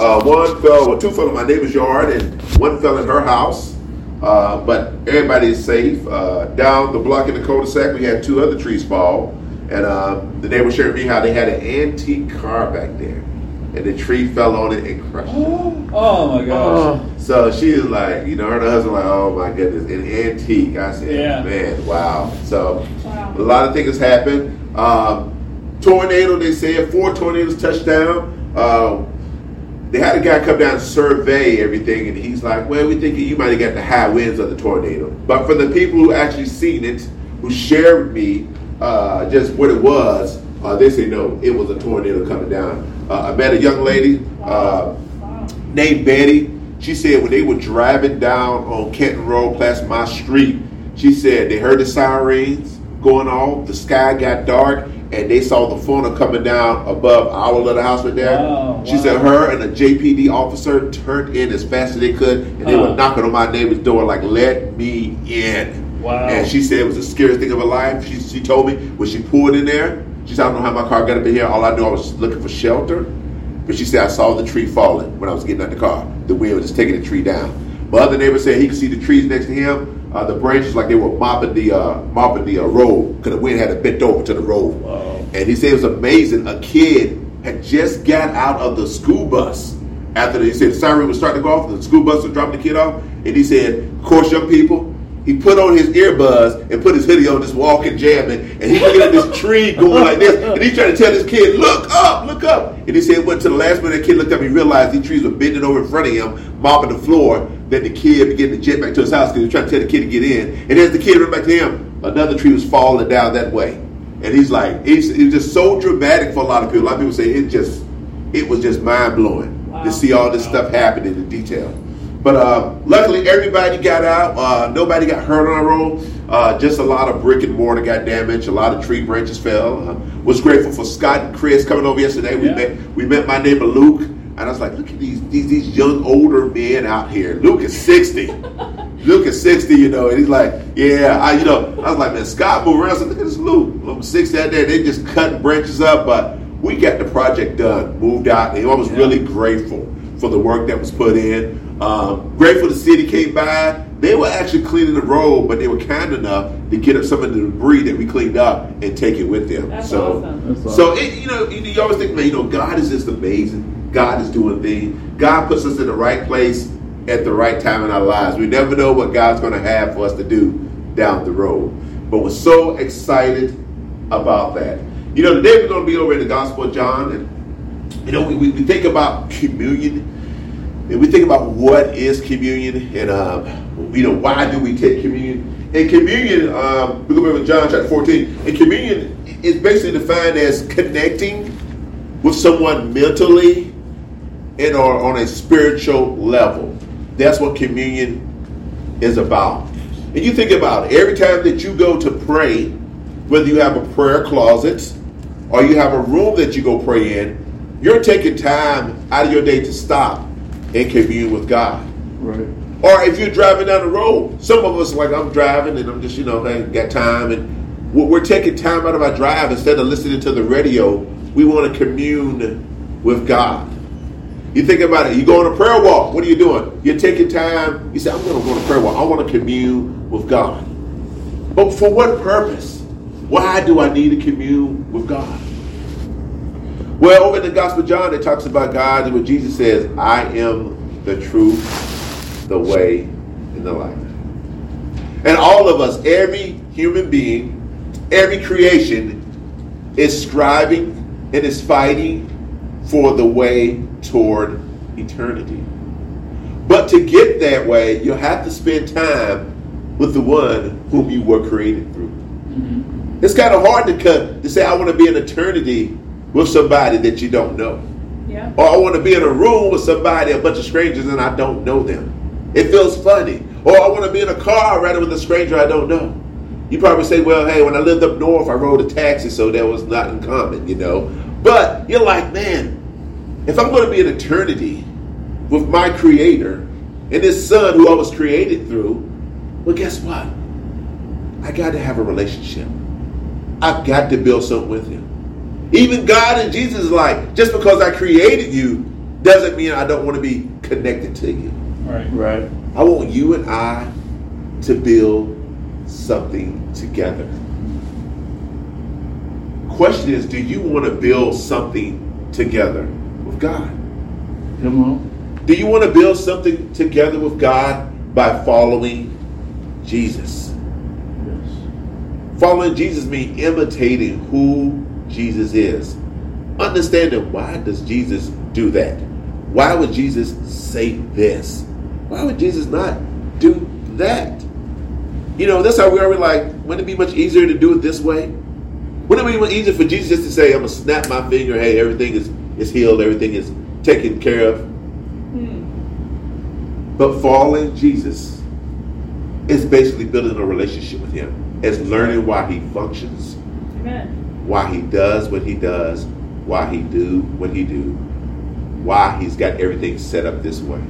Two fell in my neighbor's yard, and one fell in her house. But everybody is safe. Down the block in the cul-de-sac, we had 2 other trees fall. And the neighbor shared with me how they had an antique car back there. And the tree fell on it and crushed it. Oh my gosh. So she is like, her and her husband like, oh my goodness, an antique. I said, man, wow. So a lot of things happen. Tornado, they said 4 tornadoes touched down. They had a guy come down and survey everything, and he's like, well, we think you might have got the high winds of the tornado. But for the people who actually seen it, who shared with me just what it was, they say, no, it was a tornado coming down. I met a young lady named Betty. She said when they were driving down on Kenton Road, past my street, she said they heard the sirens going off, the sky got dark, and they saw the funnel coming down above our little house right there. She said her and a JPD officer turned in as fast as they could, and they were knocking on my neighbor's door like, let me in. Wow. And she said it was the scariest thing of her life. She told me when she pulled in there, she said, I don't know how my car got up in here. All I knew I was looking for shelter. But she said, I saw the tree falling when I was getting out the car. The wind was just taking the tree down. My other neighbor said he could see the trees next to him. The branches like they were mopping the road because the wind had it bent over to the road. Wow. And he said it was amazing. A kid had just got out of the school bus after he said the siren was starting to go off. The school bus was dropping the kid off. And he said, of course, young people, he put on his earbuds and put his hoodie on, just walking, jamming. And he's looking at this tree going like this. And he's trying to tell this kid, look up, look up. And he said it went to the last minute. The kid looked up and he realized these trees were bending over in front of him, mopping the floor. Then the kid began to jet back to his house because he was trying to tell the kid to get in. And as the kid went back to him, another tree was falling down that way. And he's like, it was just so dramatic for a lot of people. A lot of people say it was just mind-blowing to see all this stuff happen in the detail. But luckily, everybody got out. Nobody got hurt on our road. Just a lot of brick and mortar got damaged. A lot of tree branches fell. Was grateful for Scott and Chris coming over yesterday. We met my neighbor Luke, and I was like, look at these young older men out here. Luke is 60. Luke is 60, and he's like, yeah. I was like, man, Scott moved around. I said, look at this Luke. I'm 60 out there. They just cutting branches up, but we got the project done. Moved out, and I was really grateful for the work that was put in. Grateful the city came by. They were actually cleaning the road, but they were kind enough to get up some of the debris that we cleaned up and take it with them. That's so awesome. That's awesome. You always think, man, God is just amazing. God is doing things. God puts us in the right place at the right time in our lives. We never know what God's going to have for us to do down the road. But we're so excited about that. Today we're going to be over in the Gospel of John, and we think about communion. And we think about what is communion and, why do we take communion? And communion, we go over to John chapter 14, and communion is basically defined as connecting with someone mentally and or on a spiritual level. That's what communion is about. And you think about it, every time that you go to pray, whether you have a prayer closet or you have a room that you go pray in, you're taking time out of your day to stop and commune with God. Right. Or if you're driving down the road, some of us, like I'm driving and I'm just, I got time, and we're taking time out of our drive instead of listening to the radio. We want to commune with God. You think about it, you go on a prayer walk, what are you doing? You're taking time, you say, I'm going to go on a prayer walk. I want to commune with God. But for what purpose? Why do I need to commune with God? Well, over in the Gospel of John, it talks about God and what Jesus says, I am the truth, the way, and the life. And all of us, every human being, every creation is striving and is fighting for the way toward eternity. But to get that way, you have to spend time with the one whom you were created through. Mm-hmm. It's kind of hard to say, I want to be in eternity with somebody that you don't know. Yeah. Or I want to be in a room with somebody, a bunch of strangers, and I don't know them. It feels funny. Or I want to be in a car rather with a stranger I don't know. You probably say, well, hey, when I lived up north, I rode a taxi, so that was not uncommon, But you're like, man, if I'm going to be in eternity with my Creator and this Son who I was created through, well, guess what? I got to have a relationship. I've got to build something with Him. Even God and Jesus is like, just because I created you doesn't mean I don't want to be connected to you. Right. I want you and I to build something together. Question is, do you want to build something together with God? Come on. Do you want to build something together with God by following Jesus? Yes. Following Jesus means imitating who Jesus is. Understanding, why does Jesus do that? Why would Jesus say this? Why would Jesus not do that? That's how we are. We're like, wouldn't it be much easier to do it this way? Wouldn't it be much easier for Jesus just to say, I'm going to snap my finger, hey, everything is healed, everything is taken care of? But following Jesus is basically building a relationship with him. It's learning why he functions. Amen. Why he does what he does. Why he do what he do. Why he's got everything set up this way.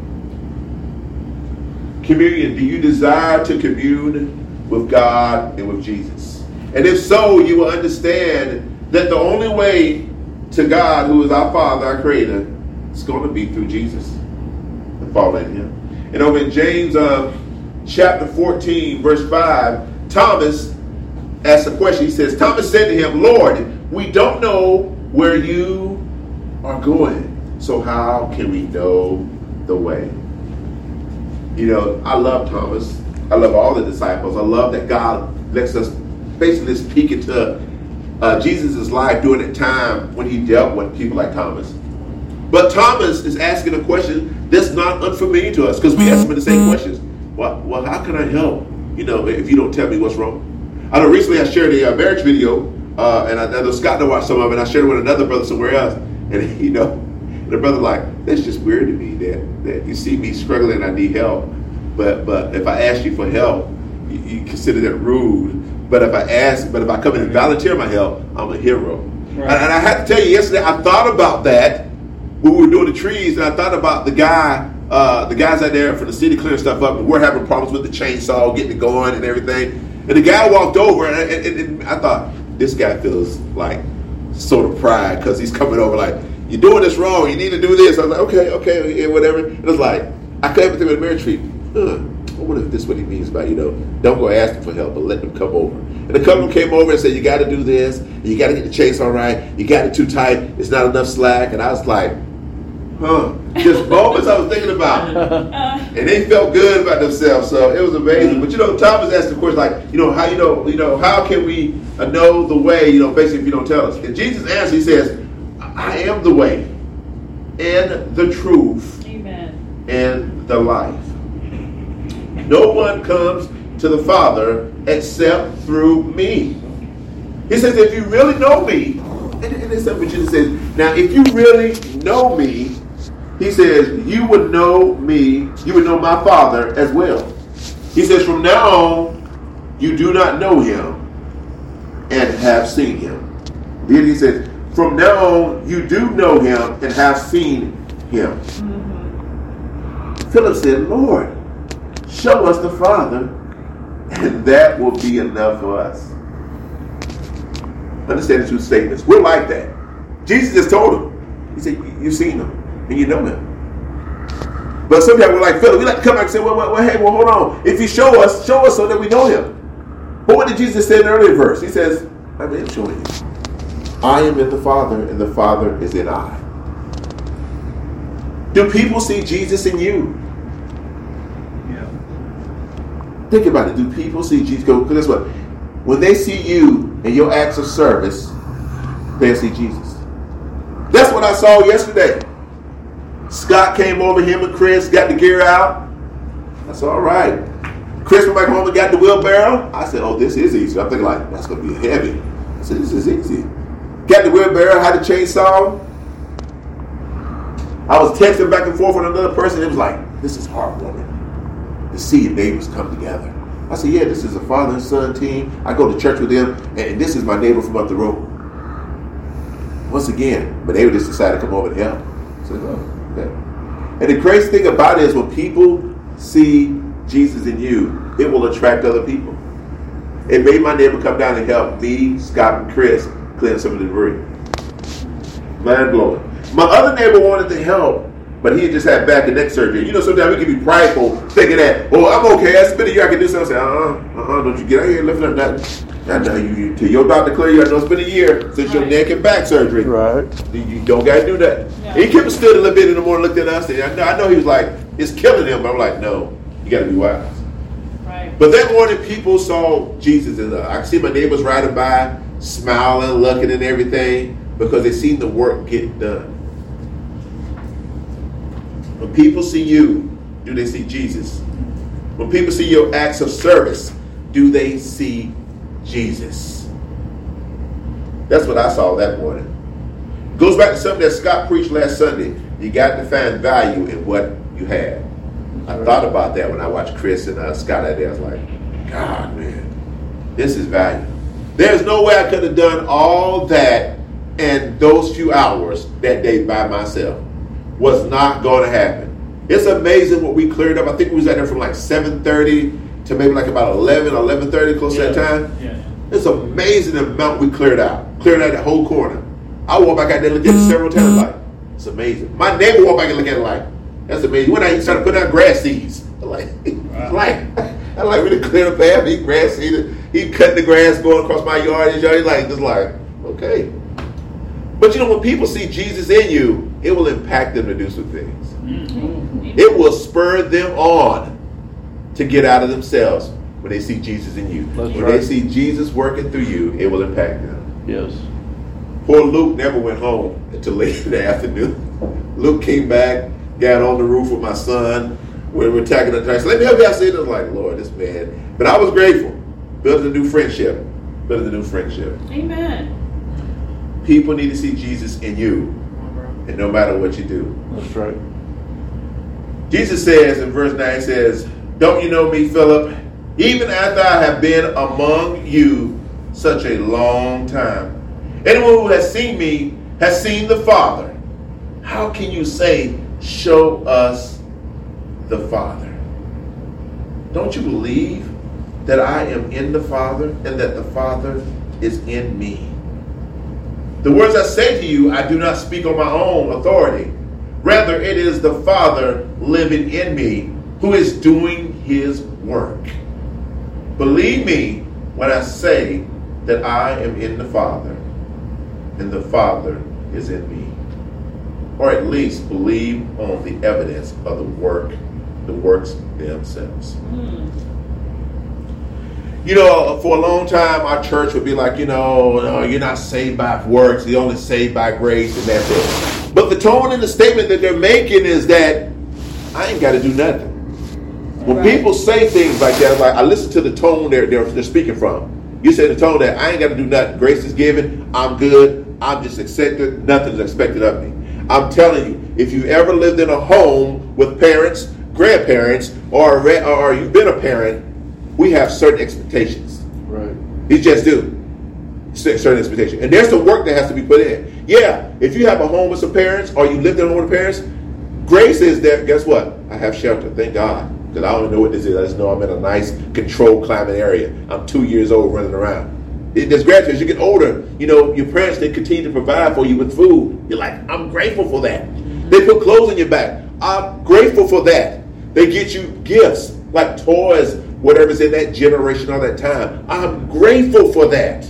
Communion. Do you desire to commune with God and with Jesus? And if so, you will understand that the only way to God, who is our Father, our Creator, is going to be through Jesus and following him. And over in James chapter 14, verse 5, Thomas asked a question. He says, Thomas said to him, Lord, we don't know where you are going, so how can we know the way? I love Thomas. I love all the disciples. I love that God lets us basically just peek into Jesus' life during that time when he dealt with people like Thomas. But Thomas is asking a question that's not unfamiliar to us, because we ask him the same questions. Well, how can I help? If you don't tell me what's wrong. I know recently I shared a marriage video, and I know Scott to watch some of it. And I shared it with another brother somewhere else, and the brother like, that's just weird to me that you see me struggling, I need help, but if I ask you for help, you consider that rude. But if I come in and volunteer my help, I'm a hero. Right. And I had to tell you, yesterday I thought about that when we were doing the trees, and I thought about the guys out there for the city clearing stuff up, and we're having problems with the chainsaw, getting it going and everything. And the guy walked over, and I thought, this guy feels like sort of pride because he's coming over like, you're doing this wrong, you need to do this. I was like, okay, whatever. It was like, I came with him at the marriage tree. I wonder if this is what he means by, don't go ask him for help, but let them come over. And a couple came over and said, you got to do this, you got to get the chainsaw right, you got it too tight, it's not enough slack. And I was like, just moments I was thinking about. And they felt good about themselves, so it was amazing. But Thomas asked the question like, how can we know the way, basically if you don't tell us. And Jesus answered, he says, I am the way and the truth. Amen. And the life. No one comes to the Father except through me. He says, if you really know me, and that's what Jesus says, now if you really know me, he says, you would know me, you would know my Father as well. He says, from now on, you do not know him and have seen him. Then he says, from now on, you do know him and have seen him. Mm-hmm. Philip said, Lord, show us the Father, and that will be enough for us. Understand the two statements. We're like that. Jesus just told him. He said, you've seen him, and you know him. But sometimes we're like Philip. We like to come back and say, well, hold on. If you show us so that we know him. But what did Jesus say in the earlier verse? He says, I'm showing you. I am in the Father, and the Father is in I. Do people see Jesus in you? Yeah. Think about it. Do people see Jesus? Because guess what? When they see you and your acts of service, they see Jesus. That's what I saw yesterday. Scott came over, him and Chris got the gear out. I said, all right. Chris went back home and got the wheelbarrow. I said, oh, this is easy. I'm thinking like, that's going to be heavy. I said, this is easy. Got the wheelbarrow, had the chainsaw. I was texting back and forth with another person. It was like, this is heartwarming to see your neighbors come together. I said, yeah, this is a father and son team. I go to church with them, and this is my neighbor from up the road. Once again, my neighbor just decided to come over and help. I said, oh, okay. And the crazy thing about it is when people see Jesus in you, it will attract other people. It made my neighbor come down and help me, Scott, and Chris clean some of the debris. Mind blowing. My other neighbor wanted to help But he just had back and neck surgery. You know, sometimes we can be prideful, thinking that, oh, I'm okay. It's been a year. I can do something. I say, don't you get out here lifting up nothing. You till your doctor clear you. I know it's been a year since your neck and back surgery. Right. You don't got to do that. Yeah. He kept stood a little bit in the morning, looked at us. And I know he was like, it's killing him. But I'm like, no, you got to be wise. Right. But that morning, people saw Jesus. And I could see my neighbors riding by, smiling, looking and everything, because they seen the work get done. When people see you, do they see Jesus? When people see your acts of service, do they see Jesus? That's what I saw that morning. Goes back to something that Scott preached last Sunday. You got to find value in what you have. I thought about that when I watched Chris and Scott out there. I was like, God, man, this is value. There's no way I could have done all that in those few hours that day by myself. Was not going to happen. It's amazing what we cleared up. I think we was out there from like 7:30 to maybe like about 11:30, close to that time. Yeah. It's amazing the amount we cleared out. Cleared out that whole corner. I walked back out there and looked at it several times like, it's amazing. My neighbor walked back and looked at it like, that's amazing. When I started putting out grass seeds. I'm like, I like really clear the path. He grass seeded. He cut the grass going across my yard. His yard. He's like, just like, okay. But you know, when people see Jesus in you, it will impact them to do some things. Mm-hmm. It will spur them on to get out of themselves when they see Jesus in you. That's when right. they see Jesus working through you, it will impact them. Yes. Poor Luke never went home until late in the afternoon. Luke came back, got on the roof with my son. We were attacking the trash. Let me help you out. I was like, Lord, this man. But I was grateful. Building a new friendship. Amen. People need to see Jesus in you, and no matter what you do. That's right. Jesus says in verse 9, he says, don't you know me, Philip? Even after I have been among you such a long time. Anyone who has seen me has seen the Father. How can you say, show us the Father? Don't you believe that I am in the Father and that the Father is in me? The words I say to you, I do not speak on my own authority. Rather, it is the Father living in me who is doing his work. Believe me when I say that I am in the Father and the Father is in me. Or at least believe on the evidence of the works themselves. You know, for a long time, our church would be like, no, you're not saved by works. You're only saved by grace, and that's it. But the tone in the statement that they're making is that I ain't got to do nothing. When people say things like that, like I listen to the tone they're speaking from. You say the tone that I ain't got to do nothing. Grace is given. I'm good. I'm just accepted. Nothing's expected of me. I'm telling you, if you ever lived in a home with parents, grandparents, or you've been a parent, we have certain expectations. Right. You just do. Certain expectations. And there's some work that has to be put in. Yeah, if you have a home with some parents or you lived in a home with parents, grace is there. Guess what? I have shelter. Thank God. Because I don't know what this is. I just know I'm in a nice, controlled climate area. I'm 2 years old running around. There's gratitude. As you get older, your parents, they continue to provide for you with food. You're like, I'm grateful for that. They put clothes on your back. I'm grateful for that. They get you gifts like toys, whatever's in that generation or that time. I'm grateful for that.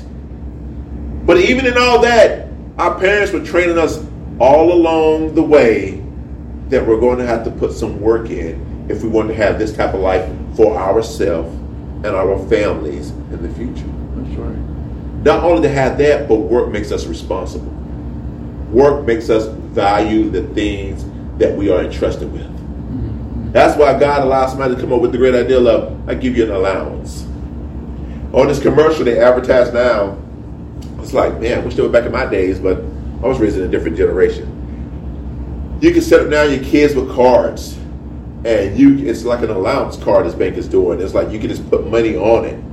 But even in all that, our parents were training us all along the way that we're going to have to put some work in if we want to have this type of life for ourselves and our families in the future. That's right. Not only to have that, but work makes us responsible. Work makes us value the things that we are entrusted with. That's why God allows somebody to come up with the great idea of, I give you an allowance. On this commercial they advertise now, it's like, man, I wish they were back in my days, but I was raised in a different generation. You can set up now your kids with cards, and it's like an allowance card this bank is doing. It's like you can just put money on it,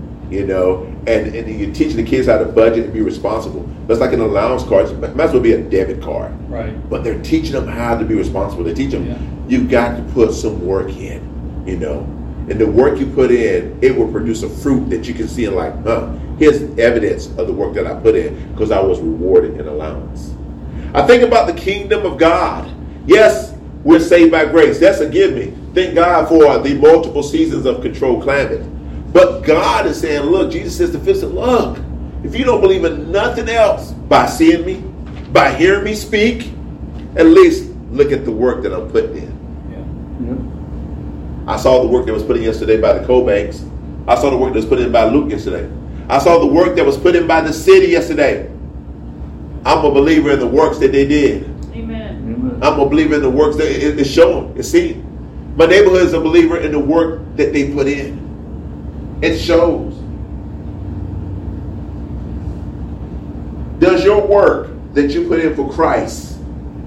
and you're teaching the kids how to budget and be responsible. That's like an allowance card. It might as well be a debit card. Right. But they're teaching them how to be responsible. They teach them, you've got to put some work in, And the work you put in, it will produce a fruit that you can see and like, here's evidence of the work that I put in because I was rewarded in allowance. I think about the kingdom of God. Yes, We're saved by grace. That's a give me. Thank God for the multiple seasons of controlled climate. But God is saying, look, Jesus says to Philip, look, if you don't believe in nothing else by seeing me, by hearing me speak, at least look at the work that I'm putting in. Yeah. I saw the work that was put in yesterday by the Cobanks. I saw the work that was put in by Luke yesterday. I saw the work that was put in by the city yesterday. I'm a believer in the works that they did. Amen. I'm a believer in the works that it's showing. It's seen. My neighborhood is a believer in the work that they put in. It shows. Does your work that you put in for Christ,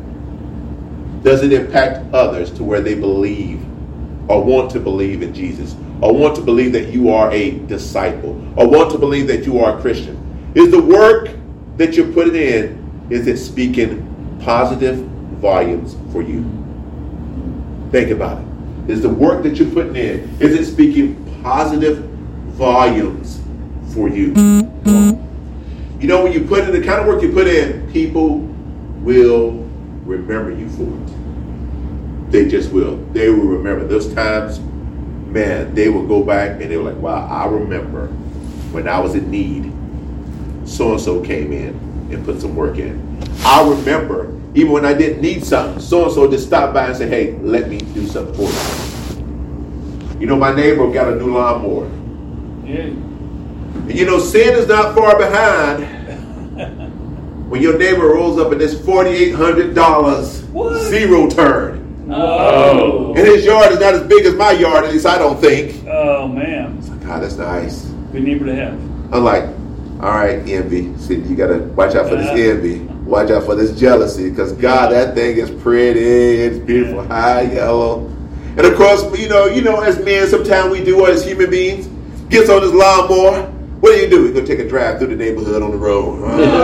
does it impact others to where they believe or want to believe in Jesus, or want to believe that you are a disciple, or want to believe that you are a Christian? Is the work that you're putting in, is it speaking positive volumes for you? Think about it. Is the work that you're putting in, is it speaking positive volumes for you? You know, when you put in the kind of work you put in, people will remember you for it. They just will. They will remember those times. Man, they will go back and they were like, wow, I remember when I was in need, so-and-so came in and put some work in. I remember even when I didn't need something, so-and-so just stopped by and said, hey, let me do something for you. You know, my neighbor got a new lawnmower. Yeah. And you know, sin is not far behind when your neighbor rolls up and there's $4,800 zero turn. Whoa. And his yard is not as big as my yard, at least I don't think. Oh, man. It's like, God, that's nice. Good neighbor to have. I'm like, all right, envy. See, you got to watch out for this envy. Watch out for this jealousy. Because, God, that thing is pretty. It's beautiful, high yellow. And, of course, you know, as men, sometimes we do, or as human beings, gets on his lawnmower. What do? We're going to take a drive through the neighborhood on the road.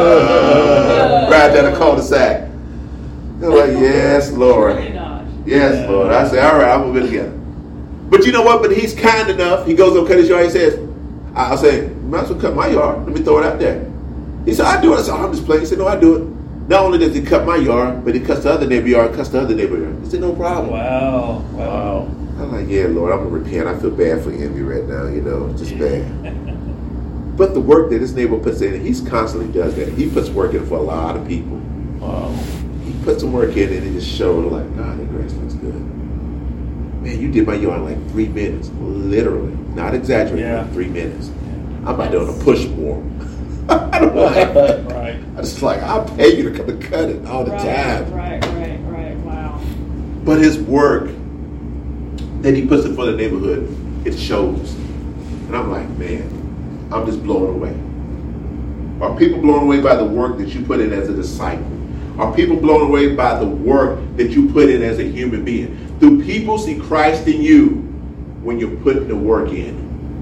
Right down the cul-de-sac. They're like, yes, Lord. Really not. Yes, Lord. I say, all right, I'm moving together. But you know what? But he's kind enough. He goes up, cut his yard. He says, I'll say, you might as well cut my yard. Let me throw it out there. He said, I do it. I said, I'm just playing. He said, no, I do it. Not only does he cut my yard, but he cuts the other neighbor yard, cuts the other neighbor yard. He said, no problem. Wow. I'm like, yeah, Lord, I'm going to repent. I feel bad for envy right now, you know, just bad. But the work that this neighbor puts in, he constantly does that. He puts work in for a lot of people. He puts some work in and it just shows, like, God, that grass looks good. Man, you did my yard in like 3 minutes. Literally. Not exaggerating, like 3 minutes. I'm about to push more. I don't like Right. I just like, I'll pay you to come and cut it all the time. Right. Wow. But his work that he puts in for the neighborhood, it shows. And I'm like, man, I'm just blown away. Are people blown away by the work that you put in as a disciple? Are people blown away by the work that you put in as a human being? Do people see Christ in you when you're putting the work in?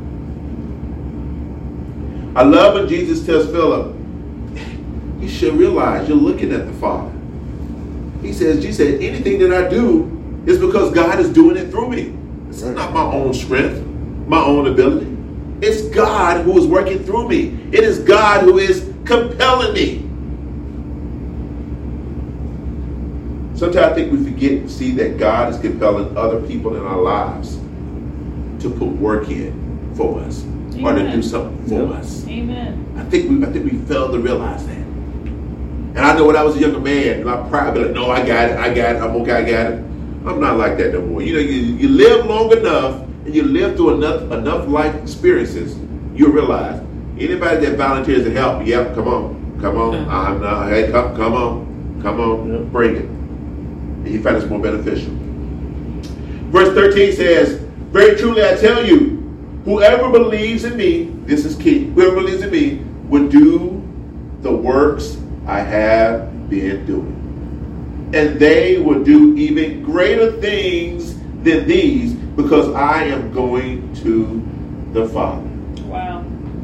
I love when Jesus tells Philip, you should realize you're looking at the Father. Jesus said, anything that I do is because God is doing it through me. It's not my own strength, my own ability. It's God who is working through me. It is God who is compelling me. Sometimes I think we forget to see that God is compelling other people in our lives to put work in for us. Amen. Or to do something for us. Amen. I think we failed to realize that. And I know when I was a younger man, my pride would be like, no, I got it, I'm okay, I got it. I'm not like that no more. You know, you live long enough and you live through enough life experiences, you'll realize anybody that volunteers to help, yep, come on. I'm not, hey, come on, bring it. And you find it's more beneficial. Verse 13 says, very truly I tell you, whoever believes in me, this is key, whoever believes in me will do the works I have been doing. And they will do even greater things than these because I am going to the Father. Wow.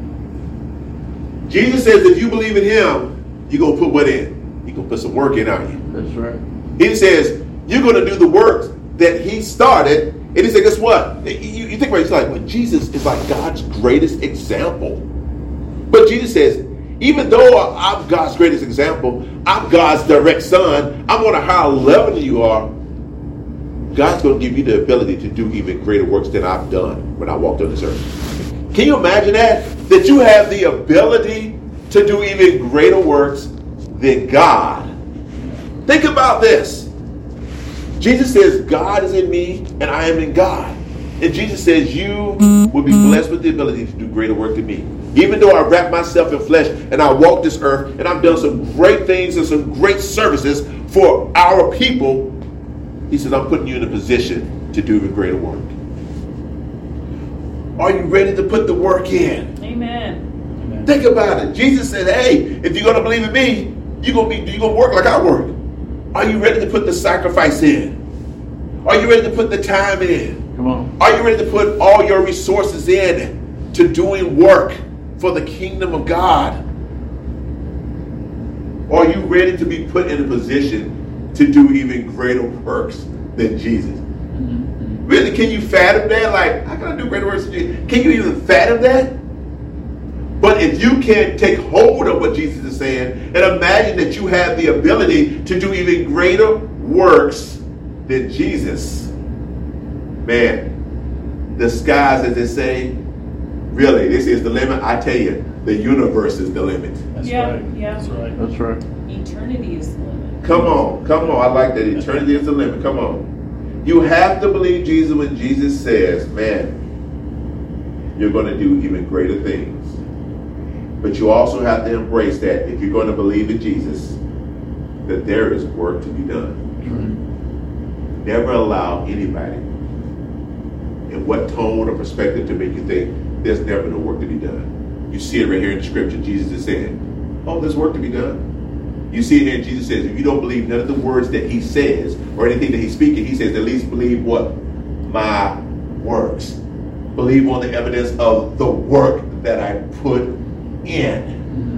Jesus says if you believe in him, you're going to put what in? You're going to put some work in, aren't you? That's right. He says you're going to do the works that he started. And he said, guess what? You think about it, it's like, well, Jesus is like God's greatest example. But Jesus says, even though I'm God's greatest example, I'm God's direct son, I'm on a higher level than you are, God's going to give you the ability to do even greater works than I've done when I walked on this earth. Can you imagine that? That you have the ability to do even greater works than God. Think about this. Jesus says, God is in me and I am in God. And Jesus says, you will be blessed with the ability to do greater work than me. Even though I wrap myself in flesh and I walk this earth and I've done some great things and some great services for our people, he says, I'm putting you in a position to do even greater work. Are you ready to put the work in? Amen. Think about it. Jesus said, hey, if you're going to believe in me, you're going to work like I work. Are you ready to put the sacrifice in? Are you ready to put the time in? Come on. Are you ready to put all your resources in to doing work for the kingdom of God? Are you ready to be put in a position to do even greater works than Jesus? Really, can you fathom that? Like, how can I do greater works than Jesus? Can you even fathom that? But if you can take hold of what Jesus is saying and imagine that you have the ability to do even greater works than Jesus, man, the skies, as they say, really, this is the limit. I tell you, the universe is the limit. That's Yeah, right. yeah. That's right. That's right. Eternity is the limit. Come on. I like that. Eternity is the limit. Come on. You have to believe Jesus when Jesus says, man, you're going to do even greater things. But you also have to embrace that if you're going to believe in Jesus, that there is work to be done. Never allow anybody in what tone or perspective to make you think there's never no work to be done. You see it right here in the scripture. Jesus is saying, oh, there's work to be done. You see it here, Jesus says, if you don't believe none of the words that he says or anything that he's speaking, he says, at least believe what? My works. Believe on the evidence of the work that I put in.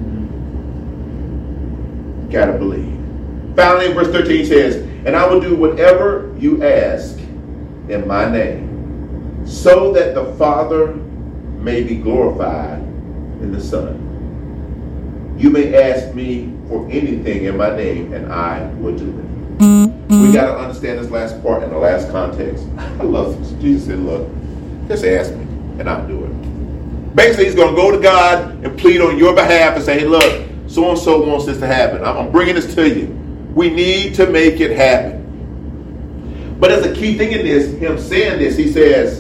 Gotta believe. Finally, verse 13 says, and I will do whatever you ask in my name, so that the Father may be glorified in the Son. You may ask me for anything in my name, and I will do it. We got to understand this last part in the last context. I love this. Jesus said, look, just ask me, and I'll do it. Basically, he's going to go to God and plead on your behalf and say, hey, look, so-and-so wants this to happen. I'm bringing this to you. We need to make it happen. But there's a key thing in this, him saying this, he says,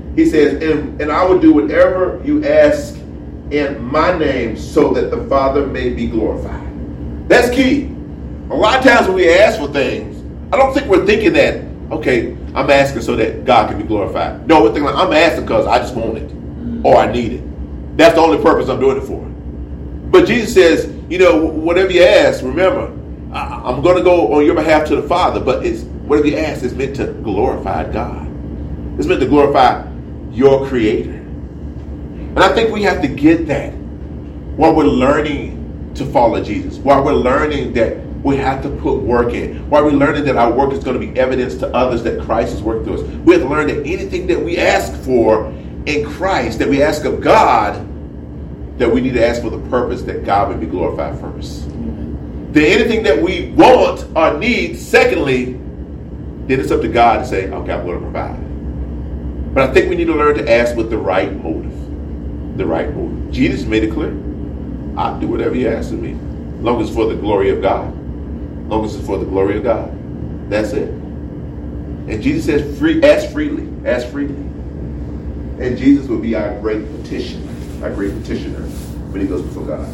and I will do whatever you ask in my name so that the Father may be glorified. That's key. A lot of times when we ask for things, I don't think we're thinking that, okay, I'm asking so that God can be glorified. No, we're thinking like, I'm asking because I just want it or I need it. That's the only purpose I'm doing it for. But Jesus says, whatever you ask, remember, I'm going to go on your behalf to the Father, but whatever you ask is meant to glorify God. It's meant to glorify your Creator. And I think we have to get that while we're learning to follow Jesus, while we're learning that we have to put work in, while we're learning that our work is going to be evidence to others that Christ has worked through us. We have to learn that anything that we ask for in Christ, that we ask of God, that we need to ask for the purpose that God would be glorified first. Then anything that we want or need, secondly, then it's up to God to say, okay, I'm going to provide. But I think we need to learn to ask with the right motive. The right motive. Jesus made it clear. I'll do whatever you ask of me. As long as it's for the glory of God. As long as it's for the glory of God. That's it. And Jesus says, ask freely. Ask freely. And Jesus will be our great petitioner when he goes before God.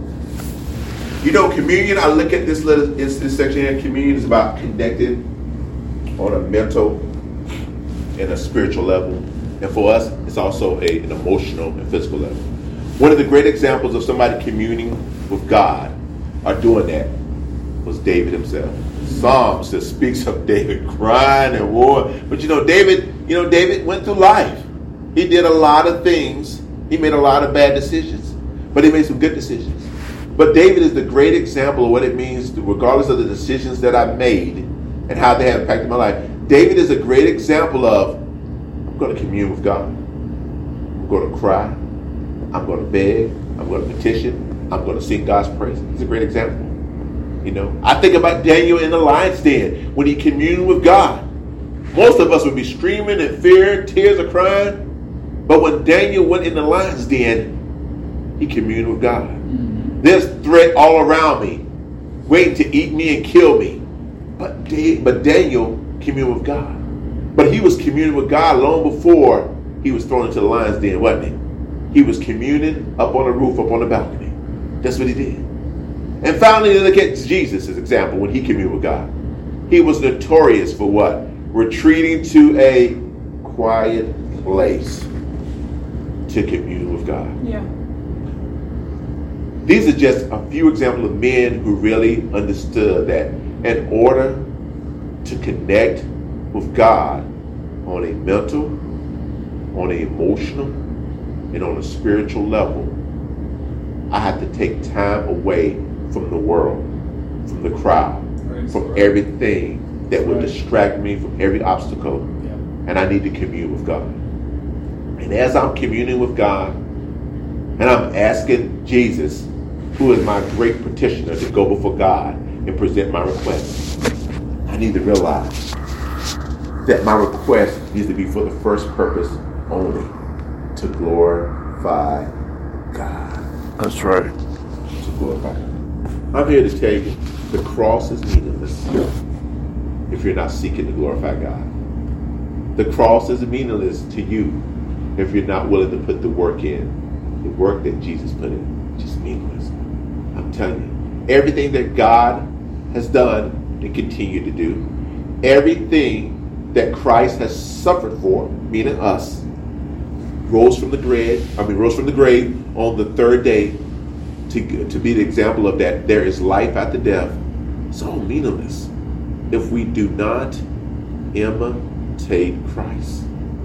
Communion, I look at this section here. Communion is about connected on a mental and a spiritual level. And for us, it's also an emotional and physical level. One of the great examples of somebody communing with God or doing that was David himself. Psalms that speaks of David crying and war. But David went through life. He did a lot of things. He made a lot of bad decisions, but he made some good decisions. But David is the great example of what it means, regardless of the decisions that I made and how they have impacted my life. David is a great example of, I'm going to commune with God. I'm going to cry. I'm going to beg. I'm going to petition. I'm going to sing God's praise. He's a great example. I think about Daniel in the lion's den when he communed with God. Most of us would be screaming in fear, tears are crying. But when Daniel went in the lion's den, he communed with God. There's threat all around me, waiting to eat me and kill me. But Daniel communed with God. But he was communing with God long before he was thrown into the lion's den, wasn't he? He was communing up on the roof, up on the balcony. That's what he did. And finally, look at Jesus as example when he communed with God. He was notorious for what? Retreating to a quiet place to commune with God. Yeah. These are just a few examples of men who really understood that in order to connect with God on a mental, on an emotional, and on a spiritual level, I have to take time away from the world, from the crowd, from everything that would distract me, from every obstacle, and I need to commune with God. And as I'm communing with God, and I'm asking Jesus, who is my great petitioner, to go before God and present my request, I need to realize that my request needs to be for the first purpose only, to glorify God. That's right. To glorify God. I'm here to tell you, the cross is meaningless if you're not seeking to glorify God. The cross is meaningless to you if you're not willing to put the work in. The work that Jesus put in, just meaningless. I'm telling you, everything that God has done and continue to do, everything that Christ has suffered for, meaning us, rose from the grave on the third day to be the example of that. There is life after death. It's all meaningless if we do not imitate Christ.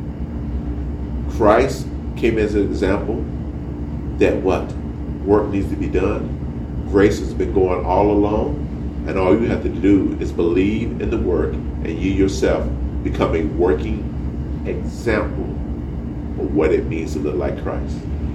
Christ came as an example that what? Work needs to be done. Grace has been going all along, and all you have to do is believe in the work, and you yourself become a working example of what it means to live like Christ.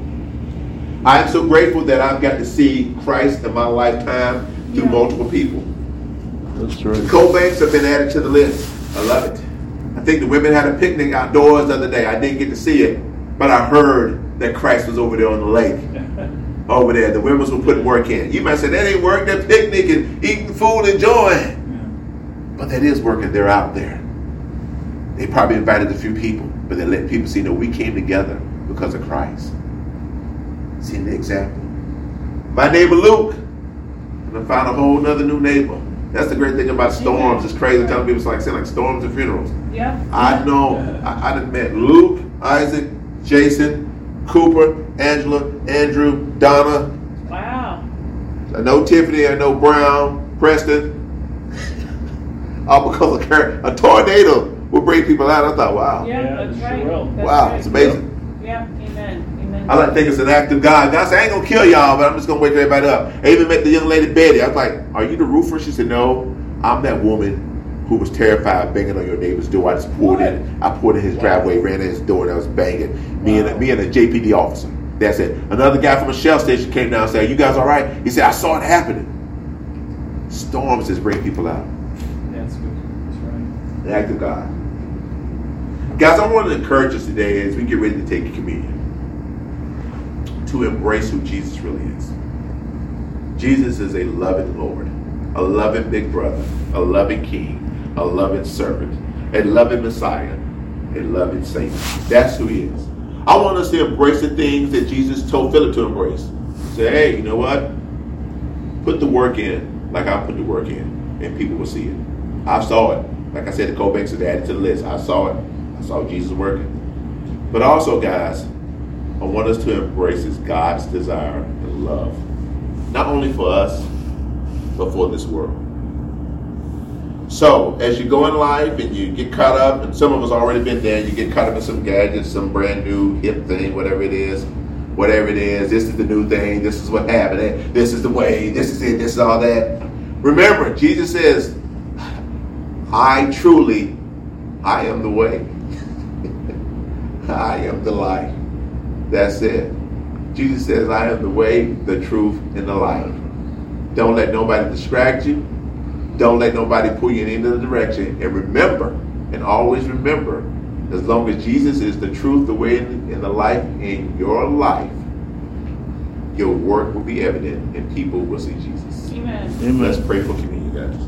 I am so grateful that I've got to see Christ in my lifetime through multiple people. That's right. The Cobanks have been added to the list. I love it. I think the women had a picnic outdoors the other day. I didn't get to see it, but I heard that Christ was over there on the lake. Over there, the women were putting work in. You might say that ain't work, they're picnicking, eating food, enjoying. But that is working, they're out there. They probably invited a few people, but they let people see, no, we came together because of Christ. See the example? My neighbor Luke, and I found a whole nother new neighbor. That's the great thing about storms. It's crazy telling people it's like storms and funerals. Yeah. I know, I done met Luke, Isaac, Jason, Cooper, Angela, Andrew, Donna. Wow. I know Tiffany, I know Brown, Preston. All because of a tornado will bring people out. I thought, wow. Yeah, that's right. Sure That's wow, right. it's amazing. Yeah, amen. Amen. I like to think it's an act of God. God said, I ain't going to kill y'all, but I'm just going to wake everybody up. I even met the young lady, Betty. I was like, are you the roofer? She said, no, I'm that woman who was terrified banging on your neighbor's door. I just pulled in. I pulled in his driveway, ran in his door, and I was banging. Me and a JPD officer. That's it. Another guy from a Shell station came down and said, you guys all right? He said, I saw it happening. Storms just bring people out. That's good. That's right. The act of God. Guys, I want to encourage us today as we get ready to take communion to embrace who Jesus really is. Jesus is a loving Lord, a loving big brother, a loving king, a loving servant, a loving Messiah, a loving Savior. That's who he is. I want us to embrace the things that Jesus told Philip to embrace. Say, hey, you know what? Put the work in like I put the work in, and people will see it. I saw it. Like I said, the Cobanks are added to the list. I saw it. I saw Jesus working. But also, guys, I want us to embrace God's desire and love. Not only for us, but for this world. So, as you go in life and you get caught up, and some of us already been there, you get caught up in some gadgets, some brand new hip thing, whatever it is, this is the new thing, this is what happened, this is the way, this is it, this is all that. Remember, Jesus says, I am the way. I am the life. That's it. Jesus says, I am the way, the truth, and the life. Don't let nobody distract you. Don't let nobody pull you in any other direction. And remember, And always remember, as long as Jesus is the truth, the way, and the life in your life, your work will be evident and people will see Jesus. Amen. Amen. Let's pray for communion, guys.